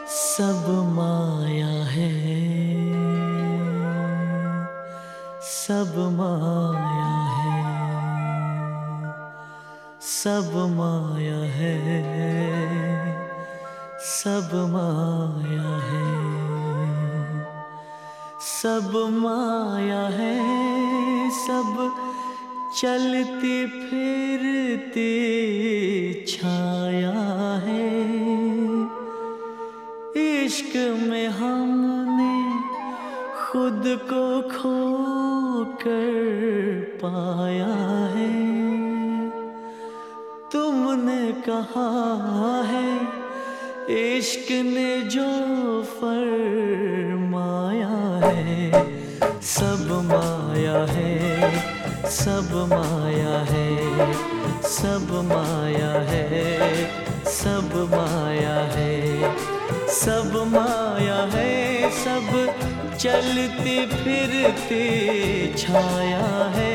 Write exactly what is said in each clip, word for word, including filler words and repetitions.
सब माया है, सब माया है, सब माया है, सब माया है, सब माया है, सब चलती फिरती छाया है। इश्क में हमने खुद को खो कर पाया है। तुमने कहा है इश्क ने जो फरमाया है। सब माया है, सब माया है, सब माया है, सब माया है, सब माया है, सब चलती फिरती छाया है।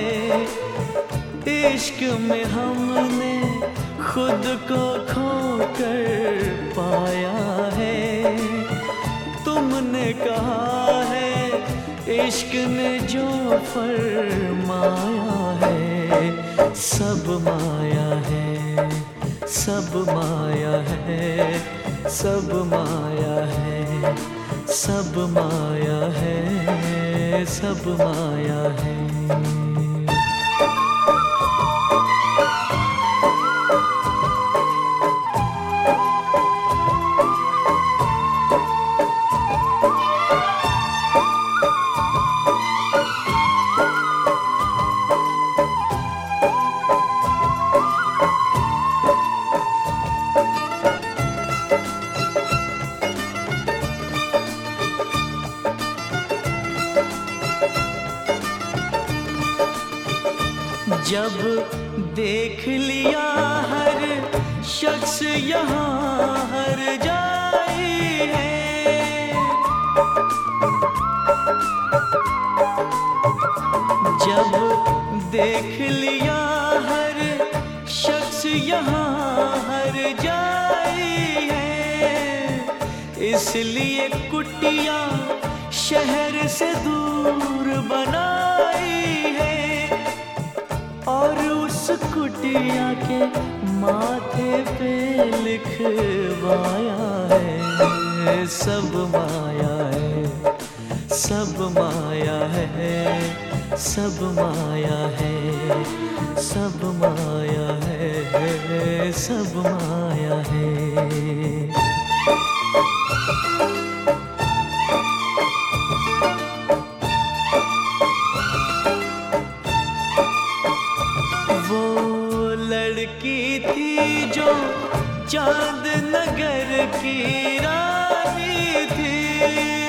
इश्क में हमने खुद को खो कर पाया है। तुमने कहा है इश्क ने जो फरमाया है। सब माया है, सब माया है, सब माया है, सब माया है, सब माया है। जब देख लिया हर शख्स यहाँ हर जाई है। जब देख लिया हर शख्स यहाँ हर जाई है। इसलिए कुटिया शहर से दूर बनाई है और उस कुटिया के माथे पे लिखवाया है। सब माया है, सब माया है, सब माया है, सब माया है, सब माया है। लड़की थी जो चांद नगर की रानी थी।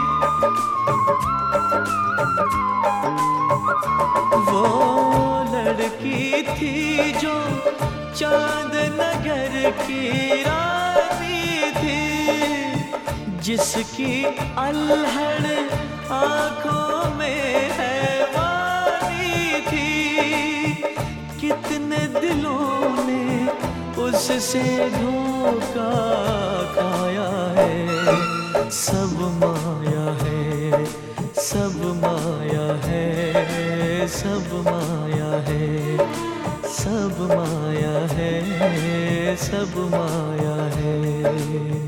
वो लड़की थी जो चांद नगर की रानी थी। जिसकी अल्हड़ आँखों में हैवानी थी। कितने दिलों ने उससे धोखा खाया है। सब माया है, सब माया है, सब माया है, सब माया है, सब माया है।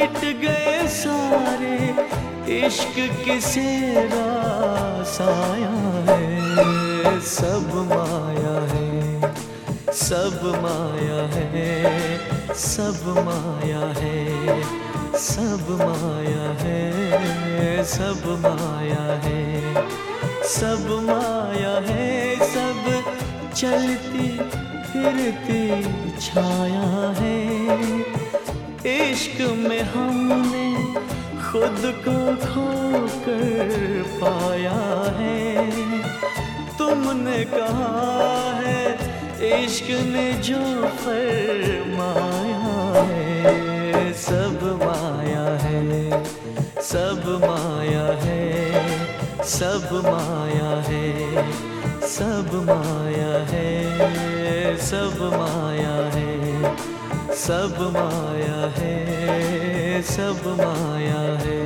मिट गए सारे, इश्क किसे रास आया है। सब माया है, सब माया है, सब माया है, सब माया है, सब माया है, सब माया है, सब चलती फिरती छाया है। इश्क में हमने खुद को खोकर पाया है। तुमने कहा है इश्क ने जो फरमाया है। सब माया है, सब माया है, सब माया है, सब माया है, सब माया है, सब माया है, सब माया है।